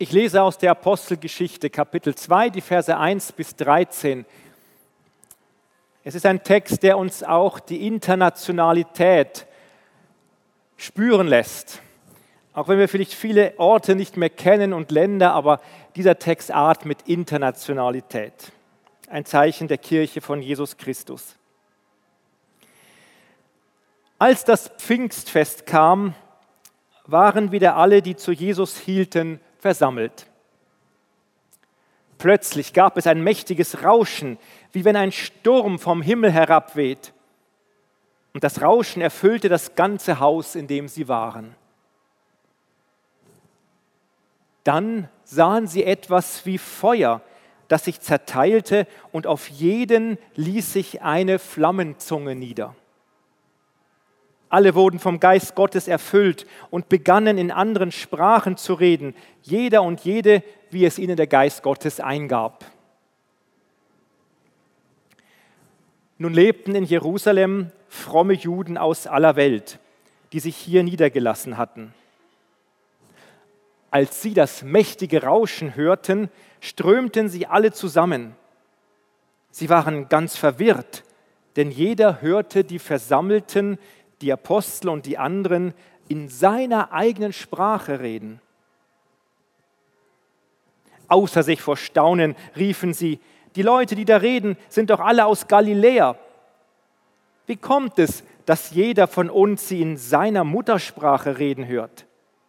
Ich lese aus der Apostelgeschichte, Kapitel 2, die Verse 1 bis 13. Es ist ein Text, der uns auch die Internationalität spüren lässt. Auch wenn wir vielleicht viele Orte nicht mehr kennen und Länder, aber dieser Text atmet Internationalität. Ein Zeichen der Kirche von Jesus Christus. Als das Pfingstfest kam, waren wieder alle, die zu Jesus hielten, versammelt. Plötzlich gab es ein mächtiges Rauschen, wie wenn ein Sturm vom Himmel herabweht. Und das Rauschen erfüllte das ganze Haus, in dem sie waren. Dann sahen sie etwas wie Feuer, das sich zerteilte, und auf jeden ließ sich eine Flammenzunge nieder. Alle wurden vom Geist Gottes erfüllt und begannen in anderen Sprachen zu reden, jeder und jede, wie es ihnen der Geist Gottes eingab. Nun lebten in Jerusalem fromme Juden aus aller Welt, die sich hier niedergelassen hatten. Als sie das mächtige Rauschen hörten, strömten sie alle zusammen. Sie waren ganz verwirrt, denn jeder hörte die Versammelten, die Apostel und die anderen, in seiner eigenen Sprache reden. Außer sich vor Staunen riefen sie: Die Leute, die da reden, sind doch alle aus Galiläa. Wie kommt es, dass jeder von uns sie in seiner Muttersprache reden hört?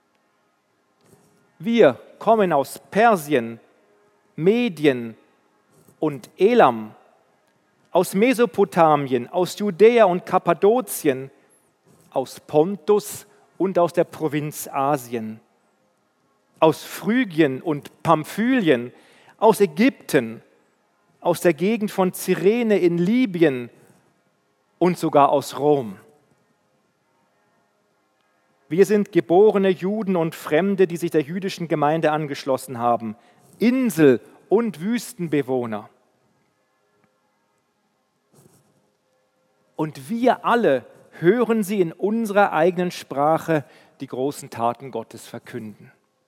Wir kommen aus Persien, Medien und Elam, aus Mesopotamien, aus Judäa und Kappadokien, aus Pontus und aus der Provinz Asien, aus Phrygien und Pamphylien, aus Ägypten, aus der Gegend von Cyrene in Libyen und sogar aus Rom. Wir sind geborene Juden und Fremde, die sich der jüdischen Gemeinde angeschlossen haben, Insel- und Wüstenbewohner. Und wir alle hören sie in unserer eigenen Sprache die großen Taten Gottes verkünden.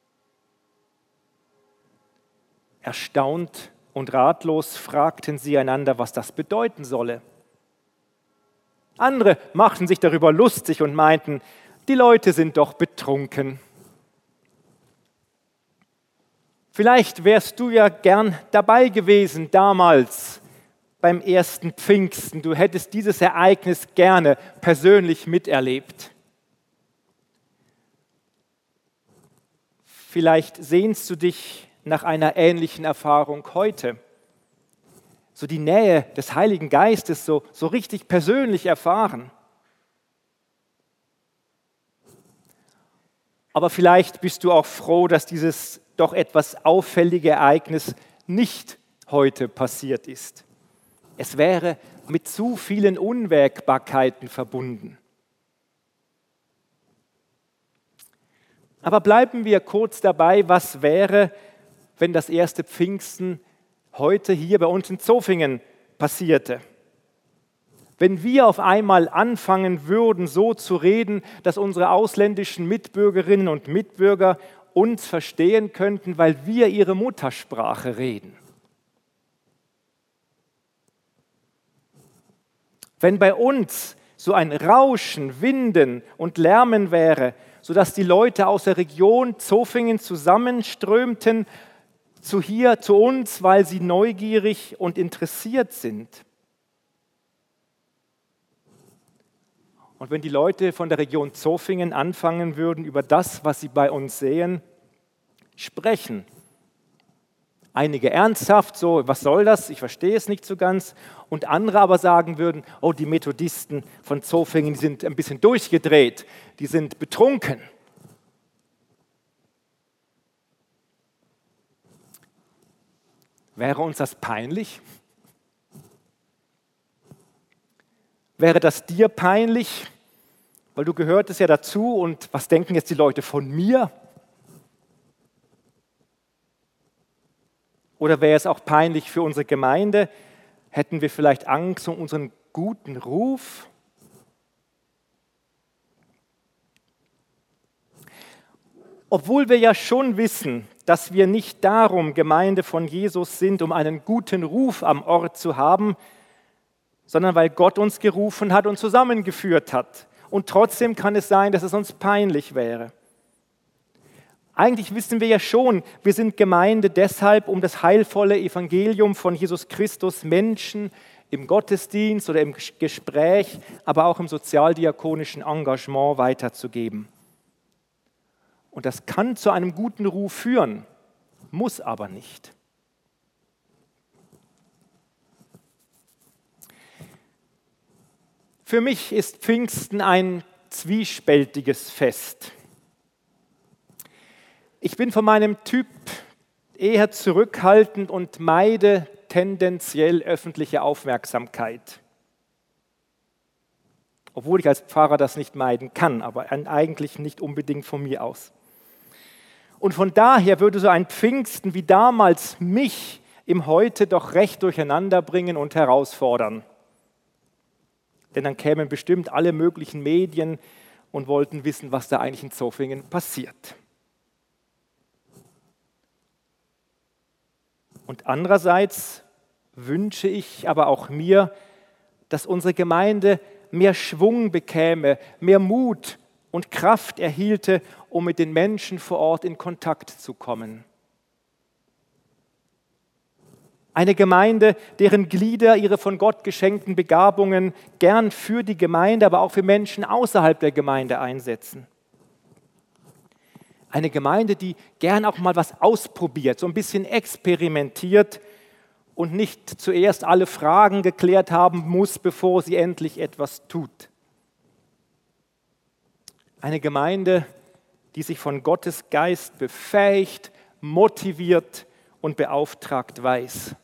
Erstaunt und ratlos fragten sie einander, was das bedeuten solle. Andere machten sich darüber lustig und meinten, die Leute sind doch betrunken. Vielleicht wärst du ja gern dabei gewesen damals beim ersten Pfingsten. Du hättest dieses Ereignis gerne persönlich miterlebt. Vielleicht sehnst du dich nach einer ähnlichen Erfahrung heute. So die Nähe des Heiligen Geistes so richtig persönlich erfahren. Aber vielleicht bist du auch froh, dass dieses doch etwas auffällige Ereignis nicht heute passiert ist. Es wäre mit zu vielen Unwägbarkeiten verbunden. Aber bleiben wir kurz dabei, was wäre, wenn das erste Pfingsten heute hier bei uns in Zofingen passierte. Wenn wir auf einmal anfangen würden, so zu reden, dass unsere ausländischen Mitbürgerinnen und Mitbürger uns verstehen könnten, weil wir ihre Muttersprache reden. Wenn bei uns so ein Rauschen, Winden und Lärmen wäre, sodass die Leute aus der Region Zofingen zusammenströmten zu uns, weil sie neugierig und interessiert sind. Und wenn die Leute von der Region Zofingen anfangen würden, über das, was sie bei uns sehen, sprechen. Einige ernsthaft, so, was soll das? Ich verstehe es nicht so ganz. Und andere aber sagen würden, oh, die Methodisten von Zofingen, die sind ein bisschen durchgedreht, die sind betrunken. Wäre uns das peinlich? Wäre das dir peinlich? Weil du gehörtest ja dazu und was denken jetzt die Leute von mir? Oder wäre es auch peinlich für unsere Gemeinde? Hätten wir vielleicht Angst um unseren guten Ruf? Obwohl wir ja schon wissen, dass wir nicht darum Gemeinde von Jesus sind, um einen guten Ruf am Ort zu haben, sondern weil Gott uns gerufen hat und zusammengeführt hat. Und trotzdem kann es sein, dass es uns peinlich wäre. Eigentlich wissen wir ja schon, wir sind Gemeinde deshalb, um das heilvolle Evangelium von Jesus Christus Menschen im Gottesdienst oder im Gespräch, aber auch im sozialdiakonischen Engagement weiterzugeben. Und das kann zu einem guten Ruf führen, muss aber nicht. Für mich ist Pfingsten ein zwiespältiges Fest. Ich bin von meinem Typ eher zurückhaltend und meide tendenziell öffentliche Aufmerksamkeit. Obwohl ich als Pfarrer das nicht meiden kann, aber eigentlich nicht unbedingt von mir aus. Und von daher würde so ein Pfingsten wie damals mich im Heute doch recht durcheinander bringen und herausfordern. Denn dann kämen bestimmt alle möglichen Medien und wollten wissen, was da eigentlich in Zofingen passiert. Und andererseits wünsche ich aber auch mir, dass unsere Gemeinde mehr Schwung bekäme, mehr Mut und Kraft erhielte, um mit den Menschen vor Ort in Kontakt zu kommen. Eine Gemeinde, deren Glieder ihre von Gott geschenkten Begabungen gern für die Gemeinde, aber auch für Menschen außerhalb der Gemeinde einsetzen. Eine Gemeinde, die gern auch mal was ausprobiert, so ein bisschen experimentiert und nicht zuerst alle Fragen geklärt haben muss, bevor sie endlich etwas tut. Eine Gemeinde, die sich von Gottes Geist befähigt, motiviert und beauftragt weiß.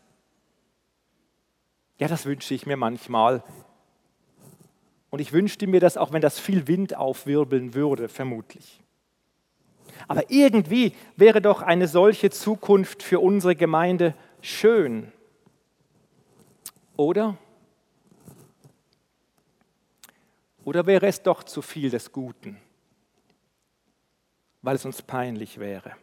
Ja, das wünsche ich mir manchmal. Und ich wünschte mir das, auch wenn das viel Wind aufwirbeln würde, vermutlich. Aber irgendwie wäre doch eine solche Zukunft für unsere Gemeinde schön. Oder? Oder wäre es doch zu viel des Guten, weil es uns peinlich wäre?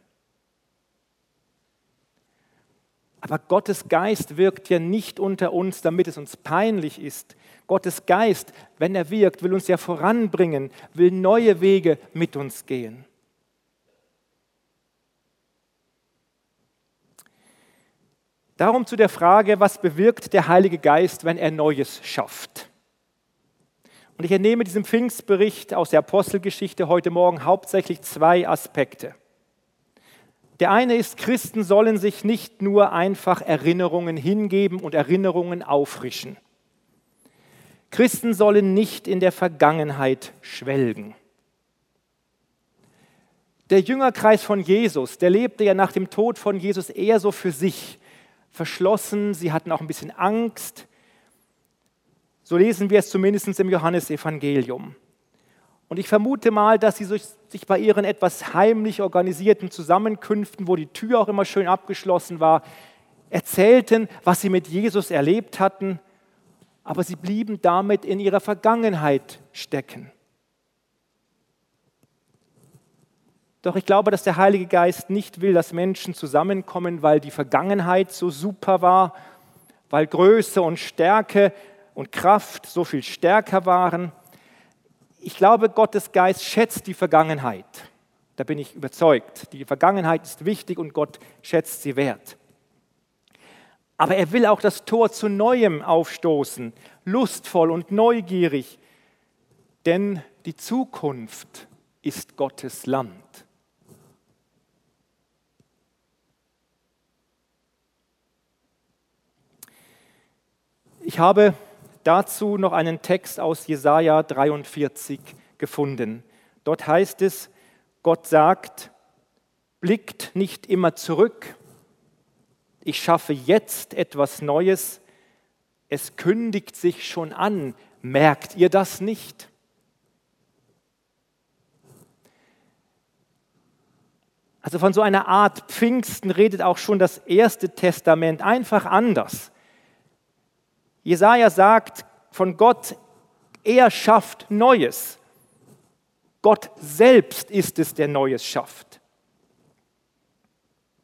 Aber Gottes Geist wirkt ja nicht unter uns, damit es uns peinlich ist. Gottes Geist, wenn er wirkt, will uns ja voranbringen, will neue Wege mit uns gehen. Darum zu der Frage, was bewirkt der Heilige Geist, wenn er Neues schafft? Und ich entnehme diesem Pfingstbericht aus der Apostelgeschichte heute Morgen hauptsächlich zwei Aspekte. Der eine ist, Christen sollen sich nicht nur einfach Erinnerungen hingeben und Erinnerungen auffrischen. Christen sollen nicht in der Vergangenheit schwelgen. Der Jüngerkreis von Jesus, der lebte ja nach dem Tod von Jesus eher so für sich, verschlossen, sie hatten auch ein bisschen Angst. So lesen wir es zumindest im Johannesevangelium. Und ich vermute mal, dass sie sich bei ihren etwas heimlich organisierten Zusammenkünften, wo die Tür auch immer schön abgeschlossen war, erzählten, was sie mit Jesus erlebt hatten, aber sie blieben damit in ihrer Vergangenheit stecken. Doch ich glaube, dass der Heilige Geist nicht will, dass Menschen zusammenkommen, weil die Vergangenheit so super war, weil Größe und Stärke und Kraft so viel stärker waren. Ich glaube, Gottes Geist schätzt die Vergangenheit. Da bin ich überzeugt. Die Vergangenheit ist wichtig und Gott schätzt sie wert. Aber er will auch das Tor zu Neuem aufstoßen, lustvoll und neugierig, denn die Zukunft ist Gottes Land. Ich habe dazu noch einen Text aus Jesaja 43 gefunden. Dort heißt es, Gott sagt, blickt nicht immer zurück, ich schaffe jetzt etwas Neues, es kündigt sich schon an, merkt ihr das nicht? Also von so einer Art Pfingsten redet auch schon das Erste Testament einfach anders. Jesaja sagt von Gott, er schafft Neues. Gott selbst ist es, der Neues schafft.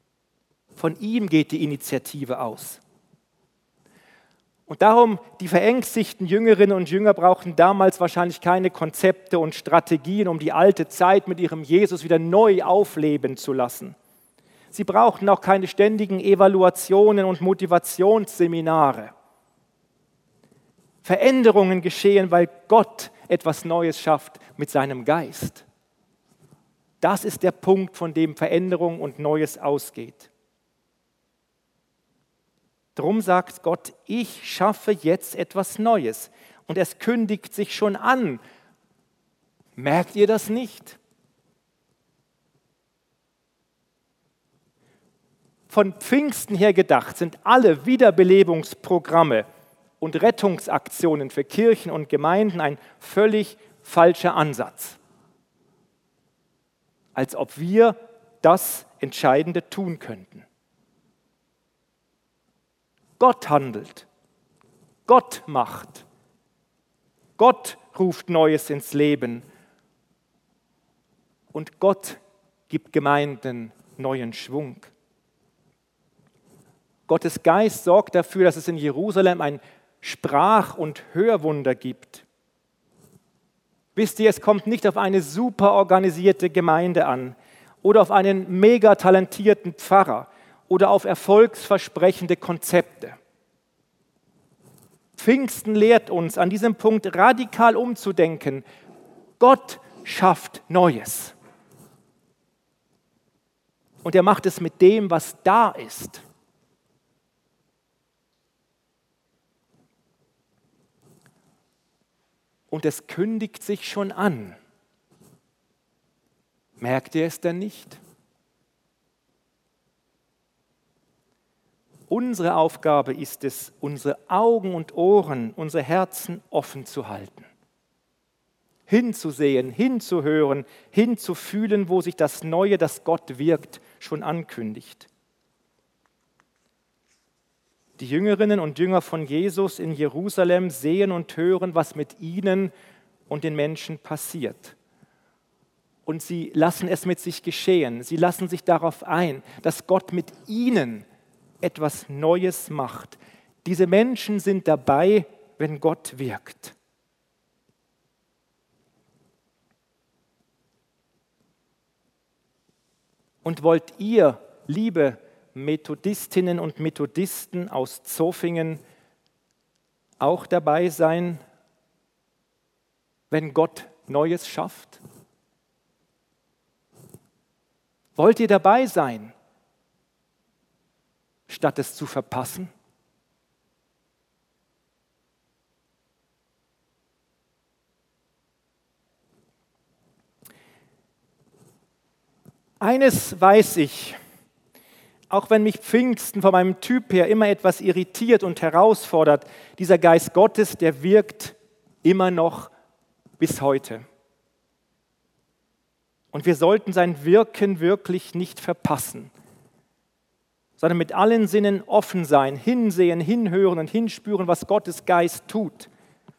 Von ihm geht die Initiative aus. Und darum, die verängstigten Jüngerinnen und Jünger brauchten damals wahrscheinlich keine Konzepte und Strategien, um die alte Zeit mit ihrem Jesus wieder neu aufleben zu lassen. Sie brauchten auch keine ständigen Evaluationen und Motivationsseminare. Veränderungen geschehen, weil Gott etwas Neues schafft mit seinem Geist. Das ist der Punkt, von dem Veränderung und Neues ausgeht. Drum sagt Gott, ich schaffe jetzt etwas Neues. Und es kündigt sich schon an. Merkt ihr das nicht? Von Pfingsten her gedacht sind alle Wiederbelebungsprogramme und Rettungsaktionen für Kirchen und Gemeinden ein völlig falscher Ansatz. Als ob wir das Entscheidende tun könnten. Gott handelt, Gott macht, Gott ruft Neues ins Leben und Gott gibt Gemeinden neuen Schwung. Gottes Geist sorgt dafür, dass es in Jerusalem ein Sprach- und Hörwunder gibt. Wisst ihr, es kommt nicht auf eine super organisierte Gemeinde an oder auf einen mega talentierten Pfarrer oder auf erfolgsversprechende Konzepte. Pfingsten lehrt uns, an diesem Punkt radikal umzudenken. Gott schafft Neues. Und er macht es mit dem, was da ist. Und es kündigt sich schon an. Merkt ihr es denn nicht? Unsere Aufgabe ist es, unsere Augen und Ohren, unsere Herzen offen zu halten. Hinzusehen, hinzuhören, hinzufühlen, wo sich das Neue, das Gott wirkt, schon ankündigt. Die Jüngerinnen und Jünger von Jesus in Jerusalem sehen und hören, was mit ihnen und den Menschen passiert. Und sie lassen es mit sich geschehen. Sie lassen sich darauf ein, dass Gott mit ihnen etwas Neues macht. Diese Menschen sind dabei, wenn Gott wirkt. Und wollt ihr, liebe Methodistinnen und Methodisten aus Zofingen, auch dabei sein, wenn Gott Neues schafft? Wollt ihr dabei sein, statt es zu verpassen? Eines weiß ich, auch wenn mich Pfingsten von meinem Typ her immer etwas irritiert und herausfordert, dieser Geist Gottes, der wirkt immer noch bis heute. Und wir sollten sein Wirken wirklich nicht verpassen, sondern mit allen Sinnen offen sein, hinsehen, hinhören und hinspüren, was Gottes Geist tut.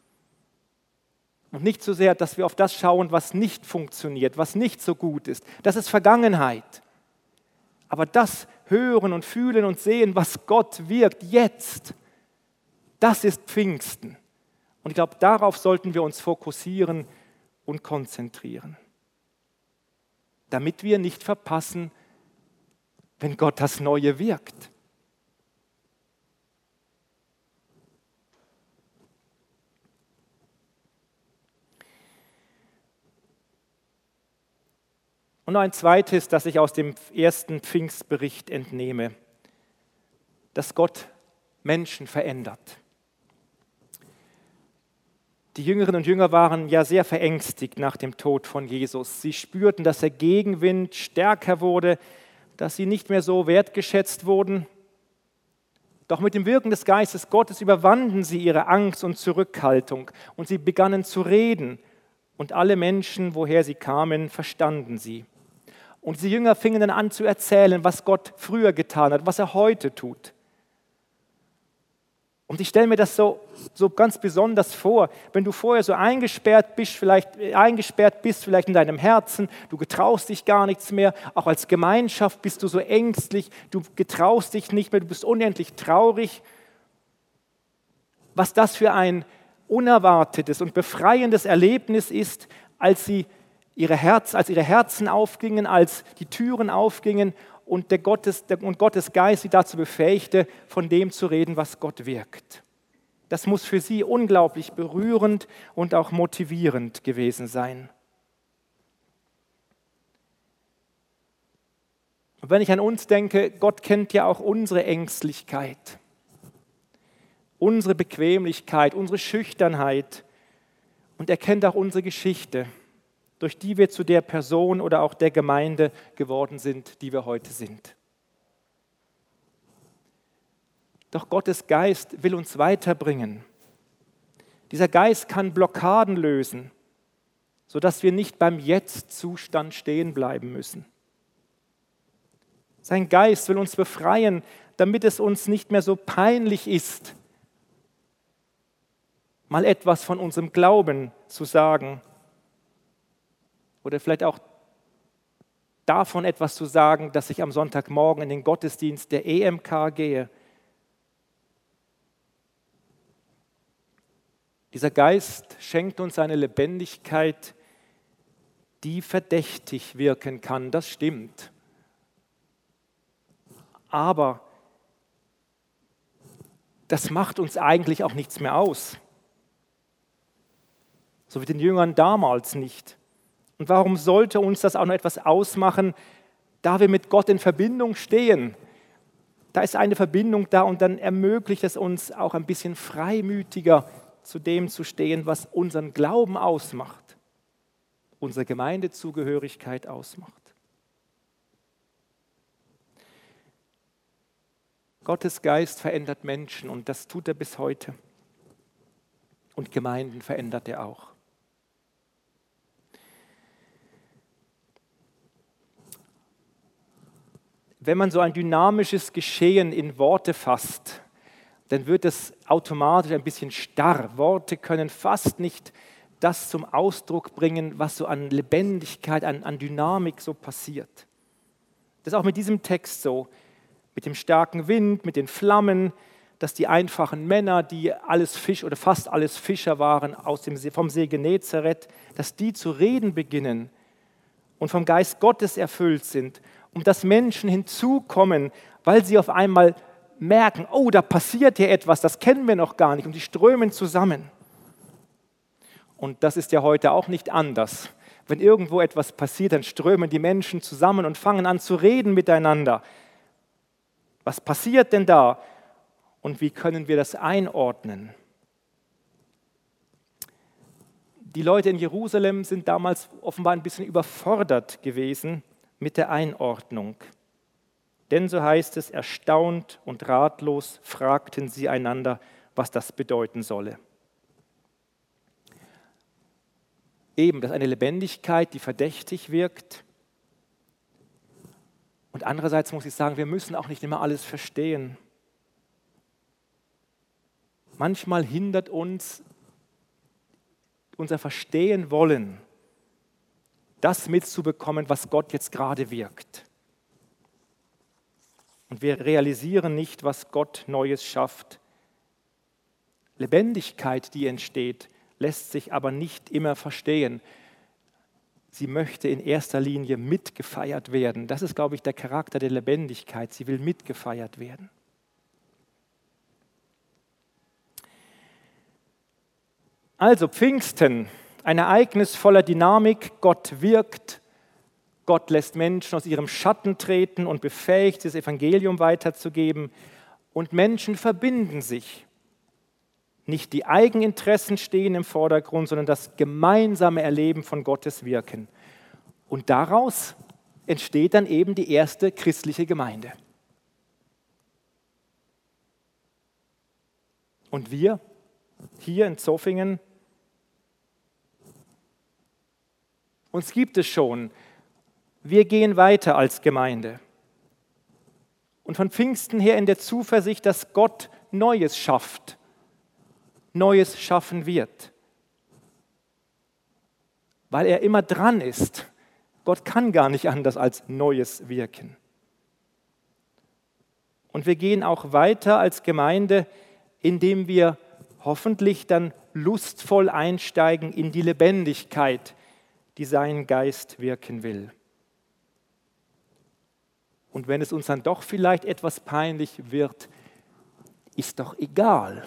Und nicht so sehr, dass wir auf das schauen, was nicht funktioniert, was nicht so gut ist. Das ist Vergangenheit. Aber das hören und fühlen und sehen, was Gott wirkt jetzt, das ist Pfingsten. Und ich glaube, darauf sollten wir uns fokussieren und konzentrieren, damit wir nicht verpassen, wenn Gott das Neue wirkt. Und noch ein zweites, das ich aus dem ersten Pfingstbericht entnehme, dass Gott Menschen verändert. Die Jüngerinnen und Jünger waren ja sehr verängstigt nach dem Tod von Jesus. Sie spürten, dass der Gegenwind stärker wurde, dass sie nicht mehr so wertgeschätzt wurden. Doch mit dem Wirken des Geistes Gottes überwanden sie ihre Angst und Zurückhaltung und sie begannen zu reden und alle Menschen, woher sie kamen, verstanden sie. Und die Jünger fingen dann an zu erzählen, was Gott früher getan hat, was er heute tut. Und ich stelle mir das so ganz besonders vor, wenn du vorher so eingesperrt bist, vielleicht in deinem Herzen, du getraust dich gar nichts mehr, auch als Gemeinschaft bist du so ängstlich, du getraust dich nicht mehr, du bist unendlich traurig. Was das für ein unerwartetes und befreiendes Erlebnis ist, als ihre Herzen aufgingen, als die Türen aufgingen und Gottes Geist sie dazu befähigte, von dem zu reden, was Gott wirkt. Das muss für sie unglaublich berührend und auch motivierend gewesen sein. Und wenn ich an uns denke, Gott kennt ja auch unsere Ängstlichkeit, unsere Bequemlichkeit, unsere Schüchternheit und er kennt auch unsere Geschichte, durch die wir zu der Person oder auch der Gemeinde geworden sind, die wir heute sind. Doch Gottes Geist will uns weiterbringen. Dieser Geist kann Blockaden lösen, sodass wir nicht beim Jetzt-Zustand stehen bleiben müssen. Sein Geist will uns befreien, damit es uns nicht mehr so peinlich ist, mal etwas von unserem Glauben zu sagen. Oder vielleicht auch davon etwas zu sagen, dass ich am Sonntagmorgen in den Gottesdienst der EMK gehe. Dieser Geist schenkt uns eine Lebendigkeit, die verdächtig wirken kann, das stimmt. Aber das macht uns eigentlich auch nichts mehr aus. So wie den Jüngern damals nicht. Und warum sollte uns das auch noch etwas ausmachen, da wir mit Gott in Verbindung stehen? Da ist eine Verbindung da und dann ermöglicht es uns auch ein bisschen freimütiger zu dem zu stehen, was unseren Glauben ausmacht, unsere Gemeindezugehörigkeit ausmacht. Gottes Geist verändert Menschen und das tut er bis heute. Und Gemeinden verändert er auch. Wenn man so ein dynamisches Geschehen in Worte fasst, dann wird es automatisch ein bisschen starr. Worte können fast nicht das zum Ausdruck bringen, was so an Lebendigkeit, an Dynamik so passiert. Das ist auch mit diesem Text so, mit dem starken Wind, mit den Flammen, dass die einfachen Männer, die alles Fisch oder fast alles Fischer waren vom See Genezareth, dass die zu reden beginnen und vom Geist Gottes erfüllt sind und dass Menschen hinzukommen, weil sie auf einmal merken, oh, da passiert hier etwas, das kennen wir noch gar nicht und die strömen zusammen. Und das ist ja heute auch nicht anders. Wenn irgendwo etwas passiert, dann strömen die Menschen zusammen und fangen an zu reden miteinander. Was passiert denn da? Und wie können wir das einordnen? Die Leute in Jerusalem sind damals offenbar ein bisschen überfordert gewesen mit der Einordnung. Denn so heißt es, erstaunt und ratlos fragten sie einander, was das bedeuten solle. Eben, das ist eine Lebendigkeit, die verdächtig wirkt. Und andererseits muss ich sagen, wir müssen auch nicht immer alles verstehen. Manchmal hindert uns unser Verstehen wollen, das mitzubekommen, was Gott jetzt gerade wirkt. Und wir realisieren nicht, was Gott Neues schafft. Lebendigkeit, die entsteht, lässt sich aber nicht immer verstehen. Sie möchte in erster Linie mitgefeiert werden. Das ist, glaube ich, der Charakter der Lebendigkeit. Sie will mitgefeiert werden. Also Pfingsten, ein Ereignis voller Dynamik. Gott wirkt. Gott lässt Menschen aus ihrem Schatten treten und befähigt, das Evangelium weiterzugeben. Und Menschen verbinden sich. Nicht die Eigeninteressen stehen im Vordergrund, sondern das gemeinsame Erleben von Gottes Wirken. Und daraus entsteht dann eben die erste christliche Gemeinde. Und wir hier in Zofingen, uns gibt es schon. Wir gehen weiter als Gemeinde. Und von Pfingsten her in der Zuversicht, dass Gott Neues schafft, Neues schaffen wird. Weil er immer dran ist. Gott kann gar nicht anders als Neues wirken. Und wir gehen auch weiter als Gemeinde, indem wir hoffentlich dann lustvoll einsteigen in die Lebendigkeit, die sein Geist wirken will. Und wenn es uns dann doch vielleicht etwas peinlich wird, ist doch egal.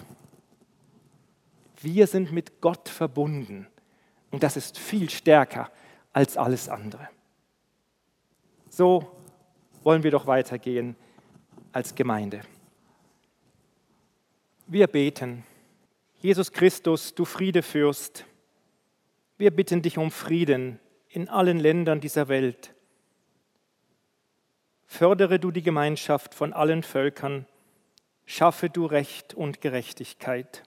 Wir sind mit Gott verbunden und das ist viel stärker als alles andere. So wollen wir doch weitergehen als Gemeinde. Wir beten. Jesus Christus, du Friedefürst, wir bitten dich um Frieden in allen Ländern dieser Welt. Fördere du die Gemeinschaft von allen Völkern, schaffe du Recht und Gerechtigkeit.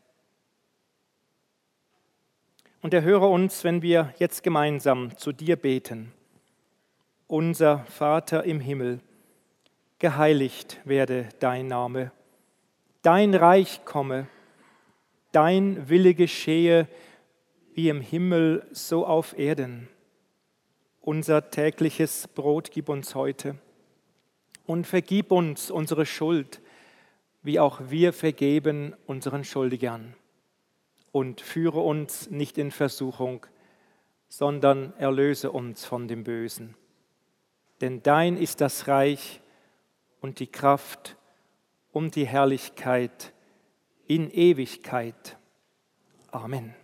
Und erhöre uns, wenn wir jetzt gemeinsam zu dir beten. Unser Vater im Himmel, geheiligt werde dein Name, dein Reich komme, dein Wille geschehe, wie im Himmel, so auf Erden. Unser tägliches Brot gib uns heute und vergib uns unsere Schuld, wie auch wir vergeben unseren Schuldigern. Und führe uns nicht in Versuchung, sondern erlöse uns von dem Bösen. Denn dein ist das Reich und die Kraft und die Herrlichkeit in Ewigkeit. Amen.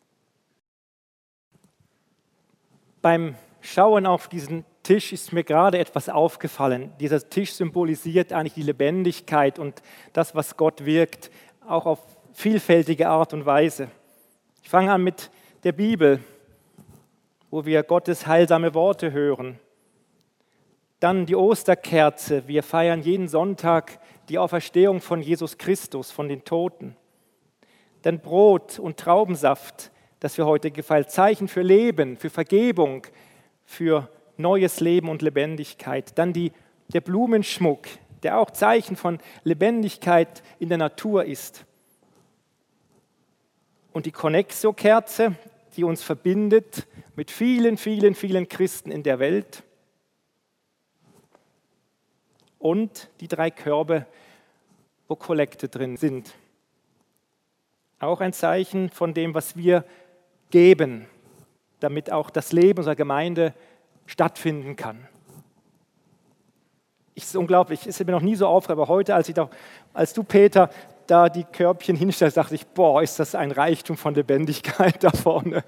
Beim Schauen auf diesen Tisch ist mir gerade etwas aufgefallen. Dieser Tisch symbolisiert eigentlich die Lebendigkeit und das, was Gott wirkt, auch auf vielfältige Art und Weise. Ich fange an mit der Bibel, wo wir Gottes heilsame Worte hören. Dann die Osterkerze. Wir feiern jeden Sonntag die Auferstehung von Jesus Christus, von den Toten. Dann Brot und Traubensaft, das wir heute gefeiert, Zeichen für Leben, für Vergebung, für neues Leben und Lebendigkeit. Dann der Blumenschmuck, der auch Zeichen von Lebendigkeit in der Natur ist. Und die Connexio-Kerze, die uns verbindet mit vielen, vielen, vielen Christen in der Welt. Und die 3 Körbe, wo Kollekte drin sind. Auch ein Zeichen von dem, was wir geben, damit auch das Leben unserer Gemeinde stattfinden kann. Es ist unglaublich, es ist mir noch nie so aufgefallen, aber heute, als du, Peter, da die Körbchen hinstellst, dachte ich, boah, ist das ein Reichtum von Lebendigkeit da vorne.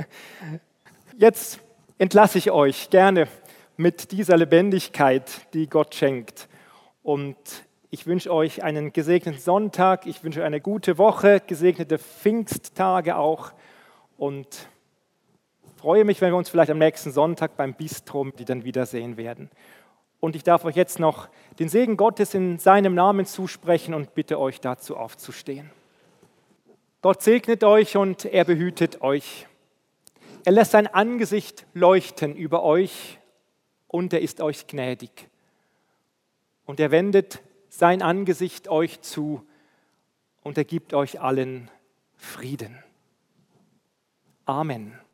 Jetzt entlasse ich euch gerne mit dieser Lebendigkeit, die Gott schenkt. Und ich wünsche euch einen gesegneten Sonntag, ich wünsche euch eine gute Woche, gesegnete Pfingsttage auch und freue mich, wenn wir uns vielleicht am nächsten Sonntag beim Bistro die dann wiedersehen werden. Und ich darf euch jetzt noch den Segen Gottes in seinem Namen zusprechen und bitte euch dazu aufzustehen. Gott segnet euch und er behütet euch. Er lässt sein Angesicht leuchten über euch und er ist euch gnädig. Und er wendet sein Angesicht euch zu und er gibt euch allen Frieden. Amen.